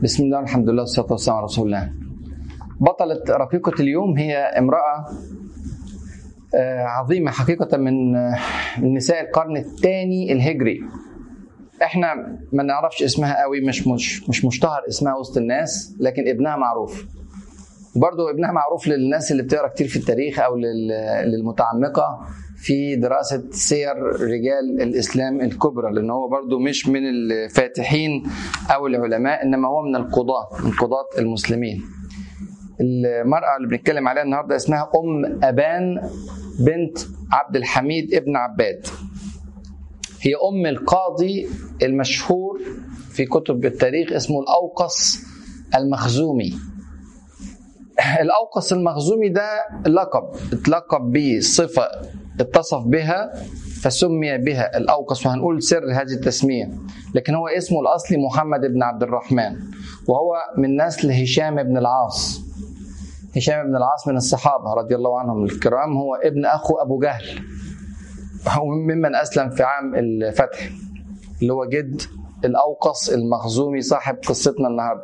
بسم الله والحمد لله والصلاة والسلام على رسول الله. بطلة رقيقة اليوم هي امرأة عظيمة حقيقة من نساء القرن الثاني الهجري. احنا ما نعرفش اسمها قوي، مش مشتهر اسمها وسط الناس، لكن ابنها معروف. برضو ابنها معروف للناس اللي بتقرأ كتير في التاريخ أو للمتعمقة في دراسة سير رجال الإسلام الكبرى، لأن هو برضو مش من الفاتحين أو العلماء، إنما هو من القضاة، من قضاة المسلمين. المرأة اللي بنتكلم عليها النهاردة اسمها أم أبان بنت عبد الحميد ابن عباد. هي أم القاضي المشهور في كتب التاريخ اسمه الأوقص المخزومي. الأوقص المخزومي ده لقب اتلقب به، صفة اتصف بها فسمي بها الأوقص، وهنقول سر هذه التسمية. لكن هو اسمه الأصلي محمد بن عبد الرحمن، وهو من نسل هشام بن العاص. هشام بن العاص من الصحابة رضي الله عنهم الكرام، هو ابن أخو أبو جهل، هو ممن أسلم في عام الفتح، اللي هو جد الأوقص المخزومي صاحب قصتنا النهاردة.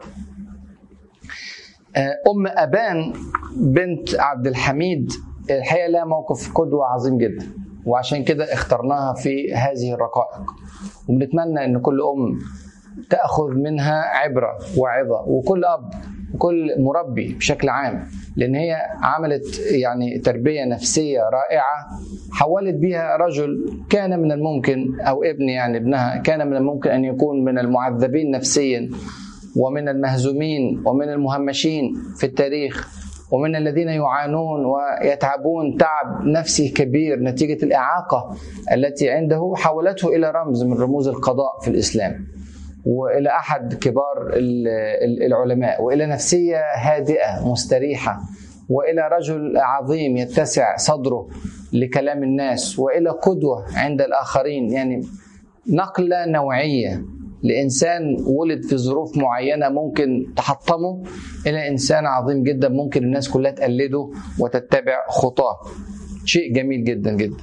أم أبان بنت عبد الحميد الحقيقة لها موقف قدوة عظيم جدا، وعشان كده اخترناها في هذه الرقائق، وبنتمنى أن كل أم تأخذ منها عبرة وعظة، وكل أب وكل مربي بشكل عام، لأن هي عملت يعني تربية نفسية رائعة حولت بها رجل كان من الممكن، أو ابن يعني ابنها كان من الممكن أن يكون من المعذبين نفسيا ومن المهزومين ومن المهمشين في التاريخ ومن الذين يعانون ويتعبون تعب نفسي كبير نتيجة الإعاقة التي عنده، حولته إلى رمز من رموز القضاء في الإسلام، وإلى أحد كبار العلماء، وإلى نفسية هادئة مستريحة، وإلى رجل عظيم يتسع صدره لكلام الناس، وإلى قدوة عند الآخرين. يعني نقلة نوعية لإنسان ولد في ظروف معينة ممكن تحطمه، إلى إنسان عظيم جدا ممكن الناس كلها تقلده وتتبع خطاه. شيء جميل جدا جدا.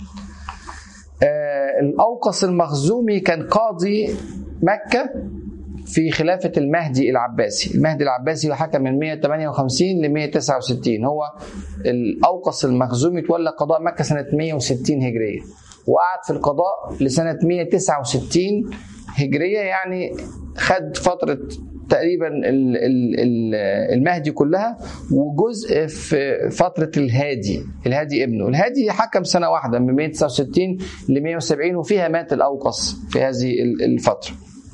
الأوقص المخزومي كان قاضي مكة في خلافة المهدي العباسي. المهدي العباسي حكم من 158 ل 169. هو الأوقص المخزومي تولى قضاء مكة سنة 160 هجرية، وقعد في القضاء لسنة 169 هجرية، يعني خد فترة تقريبا المهدي كلها، وجزء في فترة الهادي ابنه. الهادي حكم سنة واحدة من 169 ل 170، وفيها مات الأوقص في هذه الفترة.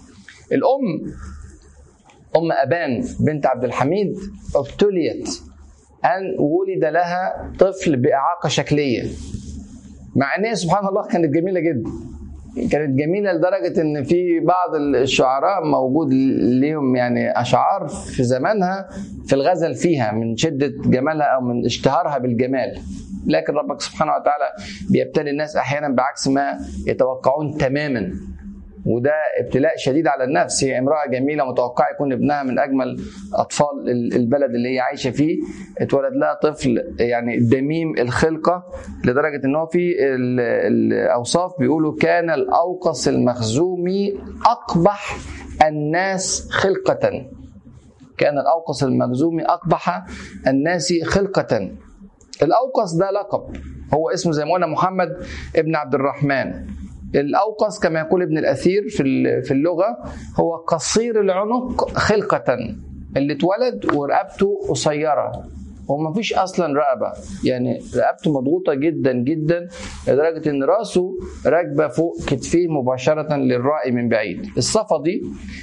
أم أبان بنت عبد الحميد ابتليت أن ولد لها طفل بإعاقة شكلية، مع أنها سبحان الله كانت جميلة جدا. كانت جميلة لدرجة ان في بعض الشعراء موجود ليهم يعني اشعار في زمانها في الغزل فيها من شدة جمالها او من اشتهارها بالجمال. لكن ربك سبحانه وتعالى بيبتلي الناس احيانا بعكس ما يتوقعون تماما، وده ابتلاء شديد على النفس. هي امرأة جميلة متوقعة يكون ابنها من أجمل أطفال البلد اللي هي عايشة فيه، اتولد لها طفل يعني دميم الخلقة، لدرجة أنه في الأوصاف بيقولوا كان الأوقص المخزومي أقبح الناس خلقة. كان الأوقص المخزومي أقبح الناس خلقة. الأوقص ده لقب، هو اسمه زي ما قلنا محمد ابن عبد الرحمن. الأوقص كما يقول ابن الأثير في اللغة هو قصير العنق خلقة، اللي اتولد ورقبته قصيرة وما فيش أصلا رقبة، يعني رقبته مضغوطة جدا جدا لدرجة أن رأسه راكبة فوق كتفيه مباشرة للرأي من بعيد. الصفدي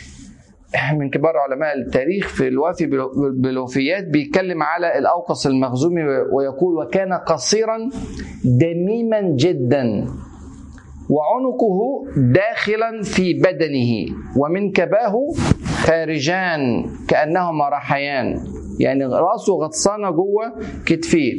من كبار علماء التاريخ في الوافي بالوفيات بيتكلم على الأوقص المخزومي ويقول: وكان قصيرا دميما جدا، وعنقه داخلا في بدنه، ومن كباه خارجان كأنهما رحيان، يعني رأسه غطسانة جوه كتفيه.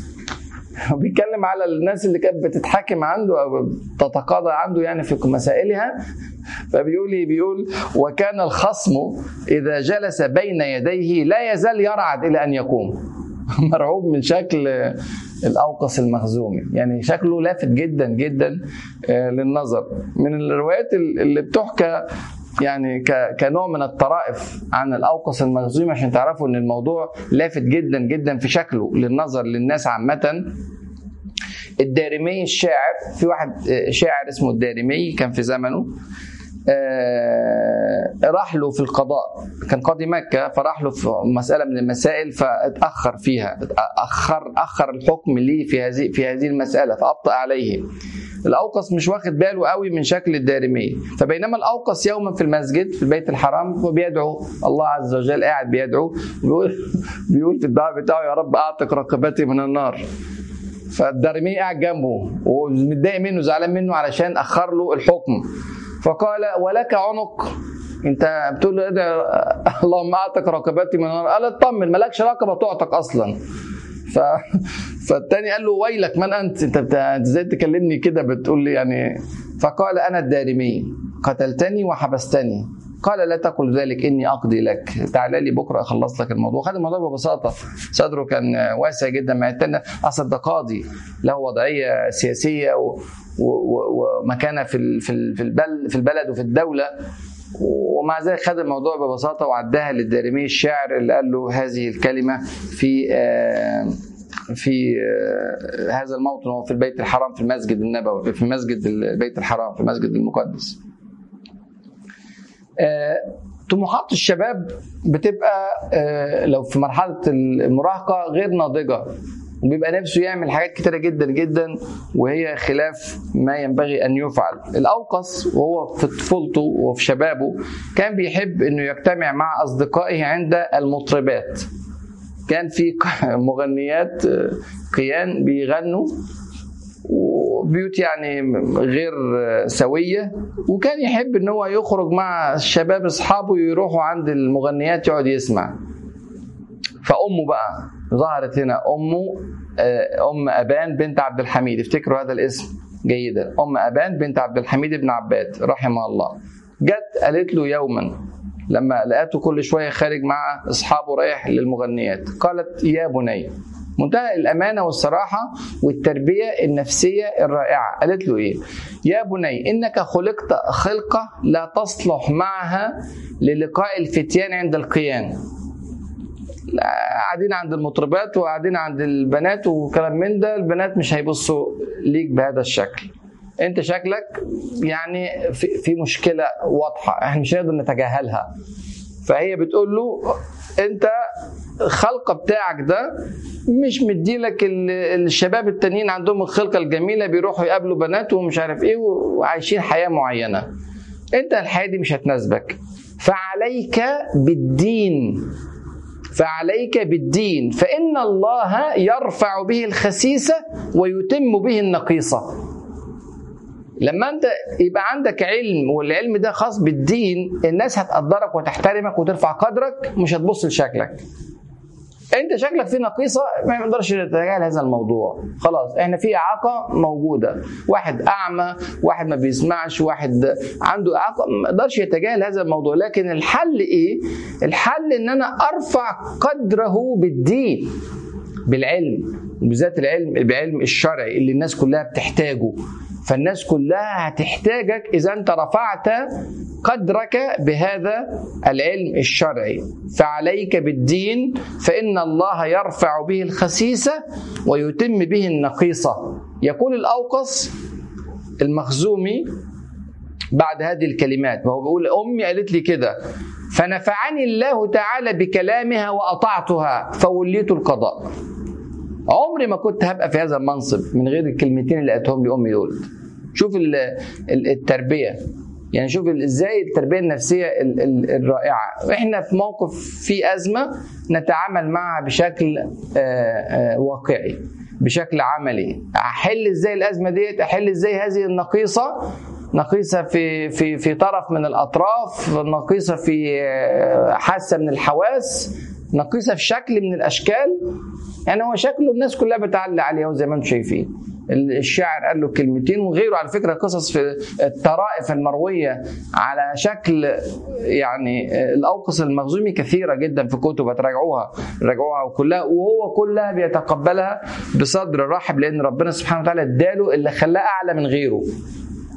بيتكلم على الناس اللي كانت بتتحاكم عنده أو تتقاضى عنده يعني في مسائلها، فبيقول: وكان الخصم إذا جلس بين يديه لا يزال يرعد إلى أن يقوم. مرعوب من شكل الأوقص المخزومي، يعني شكله لافت جدا جدا للنظر. من الروايات اللي بتحكى يعني كنوع من الطرائف عن الأوقص المخزومي عشان تعرفوا ان الموضوع لافت جدا جدا في شكله للنظر للناس عامة. الدارمي الشاعر، في واحد شاعر اسمه الدارمي كان في زمنه، راح له في القضاء، كان قاضي مكة، فراح له في مسألة من المسائل فاتأخر فيها، أخر الحكم ليه في هذه المسألة فأبطأ عليه. الأوقص مش واخد باله قوي من شكل الدارمي، فبينما الأوقص يوما في المسجد في البيت الحرام وبيدعو الله عز وجل، قاعد بيدعو بيقول في الدعاء بتاعه يا رب أعتق رقبتي من النار. فالدارمي قاعد جنبه ومتضايق منه، زعلان منه علشان أخر له الحكم، فقال ولك عنق، انت بتقول له اللهم اعتق رقبتي من النار، قال اطمن مالكش رقبه تعتق اصلا. فالتاني قال له ويلك من انت ازاي تكلمني كده بتقول لي يعني؟ فقال انا الدارمي قتلتني وحبستني. قال لا تقل ذلك اني اقضي لك، تعال لي بكره اخلص لك الموضوع. خد الموضوع ببساطه، صدره كان واسع جدا. مع التاني اصل ده قاضي له وضعيه سياسيه ومكانه في البلد وفي الدوله، ومع ذلك خد الموضوع ببساطه وعداها للدارمي الشاعر اللي قال له هذه الكلمه في هذا الموطن، وفي البيت الحرام في المسجد النبوي، في مسجد البيت الحرام في المسجد المقدس. طموحات الشباب بتبقى لو في مرحلة المراهقة غير ناضجة، وبيبقى نفسه يعمل حاجات كتيرة جدا جدا وهي خلاف ما ينبغي أن يفعل. الأوقص وهو في طفولته وفي شبابه كان بيحب أنه يجتمع مع أصدقائه عند المطربات. كان في مغنيات قيان بيغنوا وبيوت يعني غير سوية، وكان يحب ان هو يخرج مع الشباب اصحابه يروحوا عند المغنيات يقعد يسمع. فأمه بقى ظهرت هنا، أم أبان بنت عبد الحميد، افتكروا هذا الاسم جيدا، أم أبان بنت عبد الحميد بن عباد رحمه الله. جت قالت له يوما لما لقاته كل شوية خارج مع أصحابه رايح للمغنيات، قالت يا بني، منتهى الأمانة والصراحة والتربية النفسية الرائعة، قالت له إيه؟ يا بني إنك خلقت خلقة لا تصلح معها للقاء الفتيان عند القيان. قاعدين عند المطربات وقاعدين عند البنات وكلام من ده، البنات مش هيبصوا ليك بهذا الشكل، انت شكلك يعني في مشكلة واضحة احنا مش هنقدر نتجاهلها. فهي بتقول له انت الخلقة بتاعك ده مش مديلك الشباب التانيين عندهم الخلقة الجميلة بيروحوا يقابلوا بنات ومش عارف ايه وعايشين حياة معينة، انت الحياة دي مش هتناسبك، فعليك بالدين فإن الله يرفع به الخسيسة ويتم به النقيصة. لما انت يبقى عندك علم والعلم ده خاص بالدين، الناس هتقدرك وتحترمك وترفع قدرك، مش هتبص لشكلك. انت شكلك فيه نقيصة ما يقدرش يتجاهل هذا الموضوع، خلاص احنا في اعاقة موجودة، واحد اعمى، واحد ما بيسمعش، واحد عنده اعاقة، ما يقدرش يتجاهل هذا الموضوع. لكن الحل ايه؟ الحل ان انا ارفع قدره بالدين، بالعلم، وبالذات بعلم الشرعي اللي الناس كلها بتحتاجه. فالناس كلها هتحتاجك إذا أنت رفعت قدرك بهذا العلم الشرعي. فعليك بالدين فإن الله يرفع به الخسيسة ويتم به النقيصة. يقول الأوقص المخزومي بعد هذه الكلمات، وهو بيقول أمي قالت لي كده فنفعني الله تعالى بكلامها وأطعتها فوليت القضاء. عمري ما كنت هبقى في هذا المنصب من غير الكلمتين اللي قالتهم لي امي دول. شوف التربيه، يعني شوف ازاي التربيه النفسيه الرائعه. احنا في موقف في ازمه نتعامل معها بشكل واقعي، بشكل عملي. احل ازاي الازمه ديت؟ احل ازاي هذه نقيصه في طرف من الاطراف، نقيصه في حاسه من الحواس، نقيصه في شكل من الاشكال. يعني هو شكله الناس كلها بتعلق عليه زي ما انتم شايفين. الشاعر قال له كلمتين، وغيره على فكره قصص في الطرائف المرويه على شكل يعني الاوقص المخزومي كثيره جدا في كتب، راجعوها وكلها، وهو كلها بيتقبلها بصدر رحب، لان ربنا سبحانه وتعالى اداله اللي خلاه اعلى من غيره.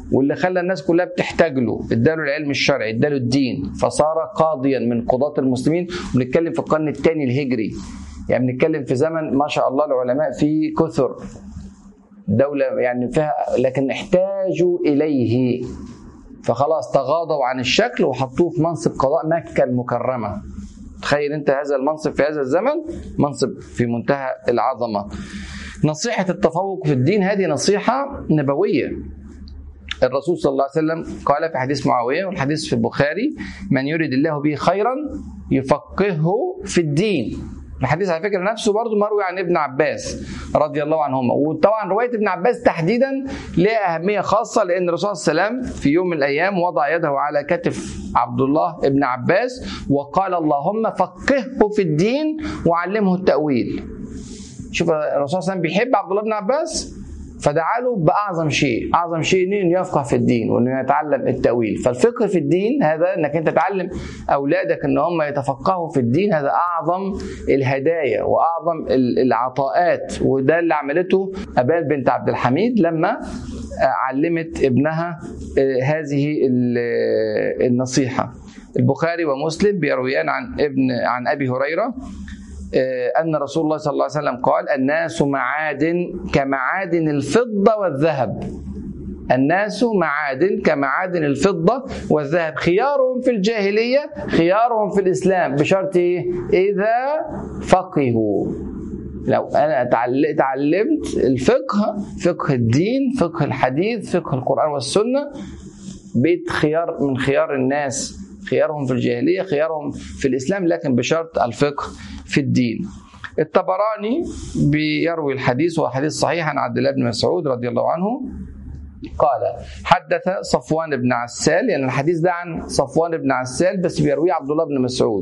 واللي خلى الناس كلها بتحتاج له، اداله العلم الشرعي، اداله الدين، فصار قاضيا من قضاة المسلمين. وبنتكلم في القرن الثاني الهجري، يعني بنتكلم في زمن ما شاء الله العلماء فيه كثر، دولة يعني فيها، لكن احتاجوا إليه فخلاص تغاضوا عن الشكل وحطوه في منصب قضاء مكة المكرمة. تخيل انت هذا المنصب في هذا الزمن، منصب في منتهى العظمة. نصيحة التفوق في الدين هذه نصيحة نبوية. الرسول صلى الله عليه وسلم قال في حديث معاوية، والحديث في البخاري: من يريد الله به خيرا يفقهه في الدين. الحديث على فكرة نفسه برضو مروي عن ابن عباس رضي الله عنهما. وطبعا رواية ابن عباس تحديدا لها أهمية خاصة، لأن الرسول صلى الله عليه وسلم في يوم من الأيام وضع يده على كتف عبد الله ابن عباس وقال: اللهم فقهه في الدين وعلمه التأويل. شوف الرسول صلى الله عليه وسلم بيحب عبد الله بن عباس، فدعا له بأعظم شيء، أعظم شيء إنه يفقه في الدين وإنه يتعلم التأويل. فالفقه في الدين هذا إنك أنت تعلم أولادك إن هم يتفقهوا في الدين، هذا أعظم الهدايا وأعظم العطاءات. وده اللي عملته أبان بنت عبد الحميد لما علمت ابنها هذه النصيحة. البخاري ومسلم بيرويان عن أبي هريرة أن رسول الله صلى الله عليه وسلم قال: الناس معادن كمعادن الفضة والذهب. الناس معادن كمعادن الفضة والذهب، خيارهم في الجاهلية خيارهم في الإسلام، بشرط إذا فقهوا. لو أنا تعلمت الفقه، فقه الدين، فقه الحديث، فقه القرآن والسنة، بيت خيار من خيار الناس، خيارهم في الجاهلية خيارهم في الإسلام، لكن بشرط الفقه في الدين. الطبراني بيروي الحديث، وهو حديث صحيح، عن عبد الله بن مسعود رضي الله عنه قال: حدث صفوان بن عسال، يعني الحديث ده عن صفوان بن عسال بس بيرويه عبد الله بن مسعود.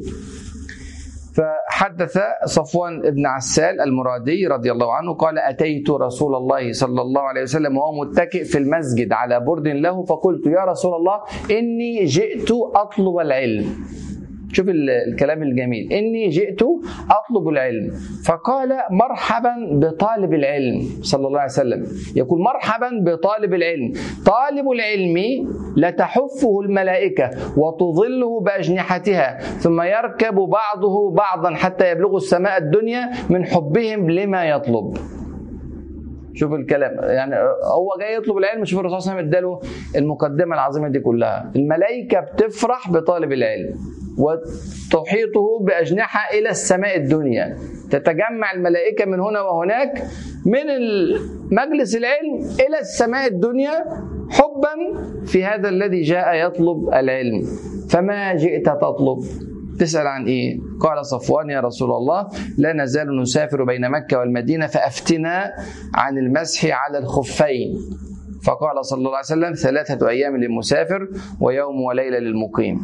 فحدث صفوان بن عسال المرادي رضي الله عنه قال: أتيت رسول الله صلى الله عليه وسلم وهو متكئ في المسجد على برد له، فقلت: يا رسول الله إني جئت أطلب العلم. شوف الكلام الجميل، إني جئت أطلب العلم. فقال: مرحبا بطالب العلم. صلى الله عليه وسلم يقول: مرحبا بطالب العلم، طالب العلم لتحفه الملائكة وتظله بأجنحتها، ثم يركب بعضه بعضا حتى يبلغ السماء الدنيا من حبهم لما يطلب. شوف الكلام، يعني هو جاي يطلب العلم. شوف الرسول صلى الله عليه وسلم اداله المقدمة العظيمة دي كلها. الملائكة بتفرح بطالب العلم وتحيطه بأجنحة إلى السماء الدنيا، تتجمع الملائكة من هنا وهناك من مجلس العلم إلى السماء الدنيا حبا في هذا الذي جاء يطلب العلم. فما جئت تطلب؟ تسأل عن إيه؟ قال صفوان: يا رسول الله لا نزال نسافر بين مكة والمدينة فأفتنا عن المسح على الخفين. فقال صلى الله عليه وسلم: 3 أيام للمسافر ويوم وليلة للمقيم.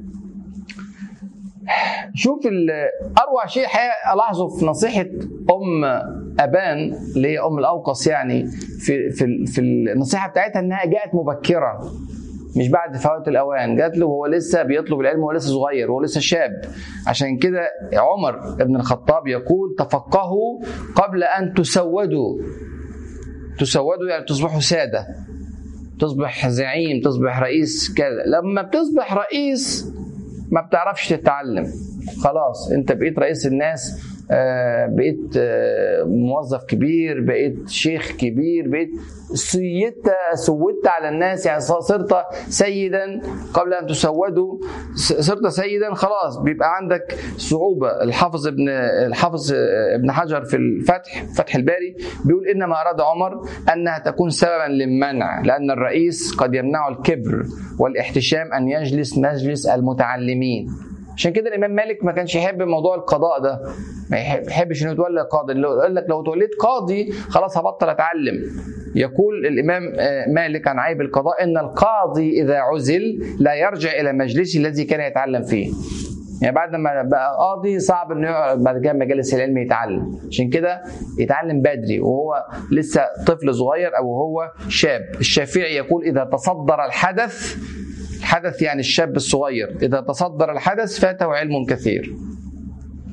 شوف أروع شيء ألاحظه في نصيحة أبان اللي هي الأوقص، يعني في النصيحة بتاعتها أنها جاءت مبكرة مش بعد فوات الأوان، جات له وهو لسه بيطلب العلم وهو لسه صغير وهو لسه شاب. عشان كده عمر بن الخطاب يقول: تفقهوا قبل أن تسودوا. تسودوا يعني تصبحوا سادة، تصبح زعيم، تصبح رئيس كذا. لما بتصبح رئيس ما بتعرفش تتعلم، خلاص انت بقيت رئيس الناس، بقيت موظف كبير، بقيت شيخ كبير، بقيت سودت على الناس، يعني صرت سيدا قبل أن تسودوا، صرت سيدا خلاص بيبقى عندك صعوبة. الحافظ ابن حجر في فتح الباري بيقول: إنما أراد عمر أنها تكون سببا للمنع، لأن الرئيس قد يمنع الكبر والاحتشام أن يجلس مجلس المتعلمين. عشان كده الإمام مالك ما كانش يحب موضوع القضاء ده، ما يحبش انه يتولى قاضي. يقول لك لو توليت قاضي خلاص هبطل اتعلم. يقول الامام مالك عن عيب القضاء: ان القاضي اذا عزل لا يرجع الى مجلسه الذي كان يتعلم فيه. يعني بعد ما بقى قاضي صعب انه يقعد بعد كده مجالس العلم يتعلم. عشان كده يتعلم بدري وهو لسه طفل صغير او هو شاب. الشافعي يقول: اذا تصدر الحدث يعني الشاب الصغير، اذا تصدر الحدث فاته علم كثير.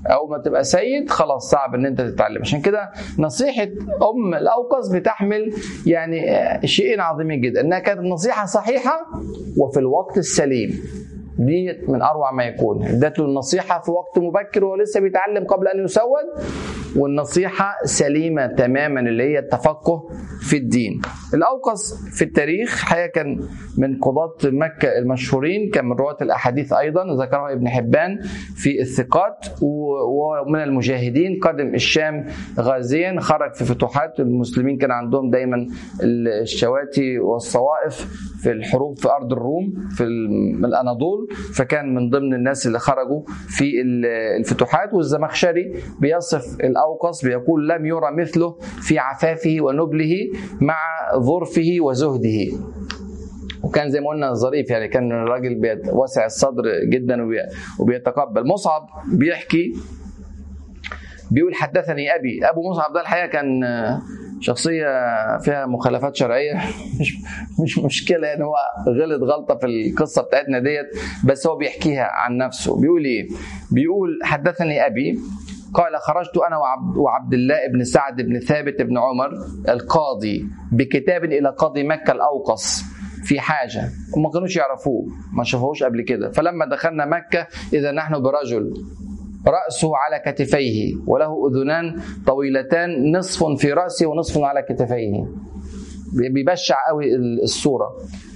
أو ما تبقى سيد خلاص صعب إن أنت تتعلم. عشان كده نصيحة الأوقص بتحمل يعني شيئين عظيمين جدا، إنها كانت نصيحة صحيحة وفي الوقت السليم. دي من أروع ما يكون، ادته النصيحة في وقت مبكر وهو لسه بيتعلم قبل أن يسود، والنصيحة سليمة تماما اللي هي التفقه في الدين. الأوقص في التاريخ حقيقة كان من قضاة مكة المشهورين، كان من رواة الأحاديث أيضا، ذكره ابن حبان في الثقات، ومن المجاهدين، قدم الشام غازيا، خرج في فتوحات. المسلمين كان عندهم دايما الشواتي والصوائف في الحروب في أرض الروم في الأناضول، فكان من ضمن الناس اللي خرجوا في الفتوحات. والزمخشري بيصف الأوقص بيقول: لم يرى مثله في عفافه ونبله مع ظرفه وزهده. وكان زي ما قلنا ظريف، يعني كان الراجل واسع الصدر جدا وبيتقبل. مصعب بيحكي بيقول: حدثني أبي. أبو مصعب ده الحقيقة كان شخصية فيها مخالفات شرعية، مش مشكلة يعني، هو غلط غلطة في القصة بتاعتنا ديت، بس هو بيحكيها عن نفسه. بيقول إيه؟ بيقول: حدثني أبي قال: خرجت أنا وعبد الله بن سعد بن ثابت بن عمر القاضي بكتاب إلى قاضي مكة الأوقص في حاجة، وما كانوش يعرفوه، ما شافوهوش قبل كده. فلما دخلنا مكة إذا نحن برجل رأسه على كتفيه وله أذنان طويلتان، نصف في رأسه ونصف على كتفيه. بيبشع قوي الصورة.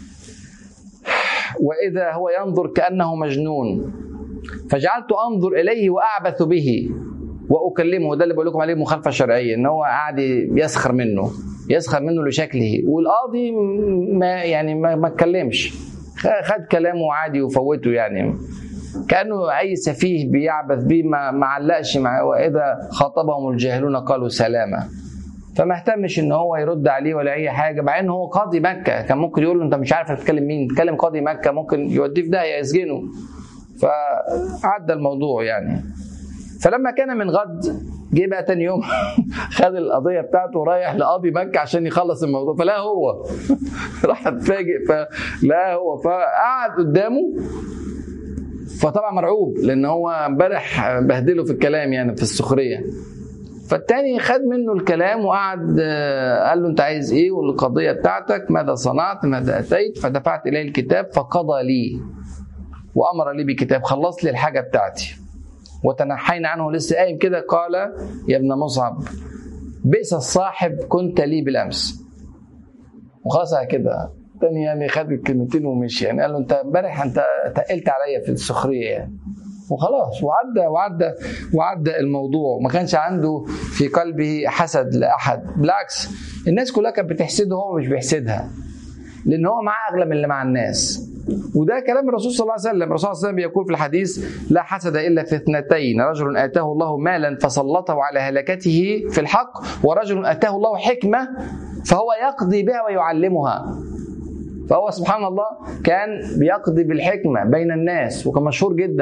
وإذا هو ينظر كأنه مجنون، فجعلت أنظر إليه وأعبث به وأكلمه. ده اللي بقول لكم عليه مخالفة شرعية، إن هو قاعد يسخر منه لشكله. والقاضي ما اتكلمش، خد كلامه عادي وفوته، يعني كأنه أي سفيه بيعبث بيه، ما علقش معه. وإذا خاطبهم الجاهلون قالوا سلاما. فما اهتمش ان هو يرد عليه ولا اي حاجه، مع ان هو قاضي مكه. كان ممكن يقول له: انت مش عارف تتكلم مين، تكلم قاضي مكه، ممكن يوديه في داهيه يسجنه. فعدى الموضوع يعني. فلما كان من غد، جه بقى تاني يوم خد القضيه بتاعته ورايح لقاضي مكه عشان يخلص الموضوع، فلا هو راح اتفاجئ، فلا هو، فقعد قدامه. فطبعا مرعوب، لان هو امبارح بهدله في الكلام، يعني في السخريه. فالتاني خد منه الكلام وقعد قال له: انت عايز ايه؟ والقضيه بتاعتك ماذا صنعت؟ ماذا اتيت؟ فدفعت اليه الكتاب فقضى لي وامر لي بكتاب، خلص لي الحاجه بتاعتي. وتنحينا عنه، لسه قايم كده. قال: يا ابن مصعب، بئس الصاحب كنت لي بالامس. وخلاص كده. تاني يعني خد الكلمتين ومشي، يعني قال له: انت امبارح انت تقلت عليا في السخريه يعني. وخلاص، وعدى الموضوع. ما كانش عنده في قلبه حسد لأحد، بالعكس الناس كلها كانت بتحسده، هو مش بيحسدها، لأن هو معاه أغلى من اللي مع الناس. وده كلام الرسول صلى الله عليه وسلم. الرسول صلى الله عليه وسلم يقول في الحديث: لا حسد إلا في اثنتين: رجل آتاه الله مالا فسلطه على هلكته في الحق، ورجل آتاه الله حكمة فهو يقضي بها ويعلمها. فهو سبحان الله كان بيقضي بالحكمة بين الناس، وكان مشهور جدا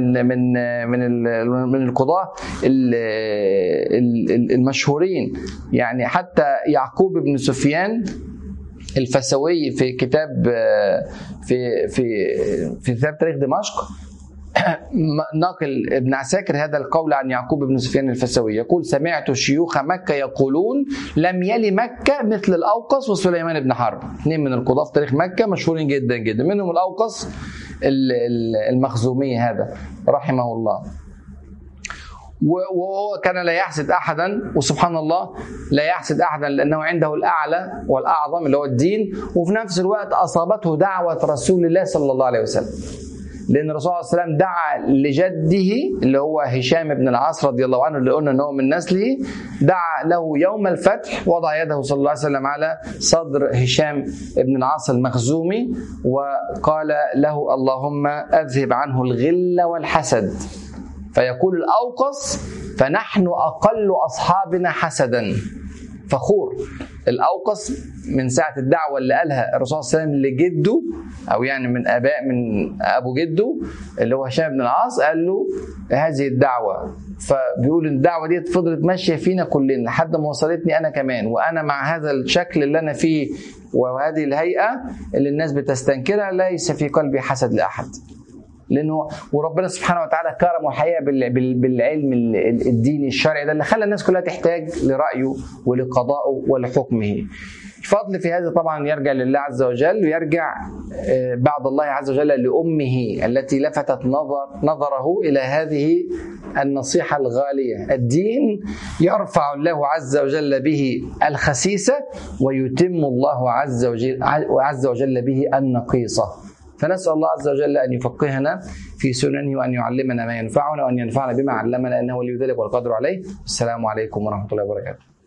من القضاة المشهورين. يعني حتى يعقوب بن سفيان الفسوي في كتاب في كتاب تاريخ دمشق ناقل ابن عساكر هذا القول عن يعقوب بن سفيان الفسوي، يقول: سمعت شيوخ مكة يقولون لم يلي مكة مثل الأوقص وسليمان بن حرب. اثنين من القضاة في تاريخ مكة مشهورين جدا جدا، منهم الأوقص المخزومي هذا رحمه الله. وهو كان لا يحسد أحدا، وسبحان الله لا يحسد أحدا لأنه عنده الأعلى والأعظم اللي هو الدين. وفي نفس الوقت أصابته دعوة رسول الله صلى الله عليه وسلم، لأن الرسول صلى الله عليه وسلم دعا لجده اللي هو هشام بن العاص رضي الله عنه، اللي قلنا أنه من نسله، دعا له يوم الفتح، وضع يده صلى الله عليه وسلم على صدر هشام بن العاص المخزومي، وقال له: اللهم أذهب عنه الغل والحسد. فيقول الأوقص: فنحن أقل أصحابنا حسدا. فخور الأوقص من ساعة الدعوة اللي قالها الرسول صلى الله عليه وسلم لجده، أو يعني من أبو جده اللي هو هشام بن العاص، قال له هذه الدعوة. فبيقول الدعوة دي فضلت ماشية فينا كلنا لحد ما وصلتني أنا كمان، وأنا مع هذا الشكل اللي أنا فيه وهذه الهيئة اللي الناس بتستنكرها، ليس في قلبي حسد لأحد. لانه وربنا سبحانه وتعالى كرمه الحقيقه بالعلم الديني الشرعي ده اللي خلى الناس كلها تحتاج لرايه ولقضائه ولحكمه. الفضل في هذا طبعا يرجع لله عز وجل، ويرجع بعد الله عز وجل لأمه التي لفتت نظره إلى هذه النصيحة الغالية. الدين يرفع الله عز وجل به الخسيسة ويتم الله عز وجل به النقيصة. فنسأل الله عز وجل أن يفقهنا في سننه وأن يعلمنا ما ينفعنا وأن ينفعنا بما علمنا، إنه ولي ذلك والقادر عليه. السلام عليكم ورحمة الله وبركاته.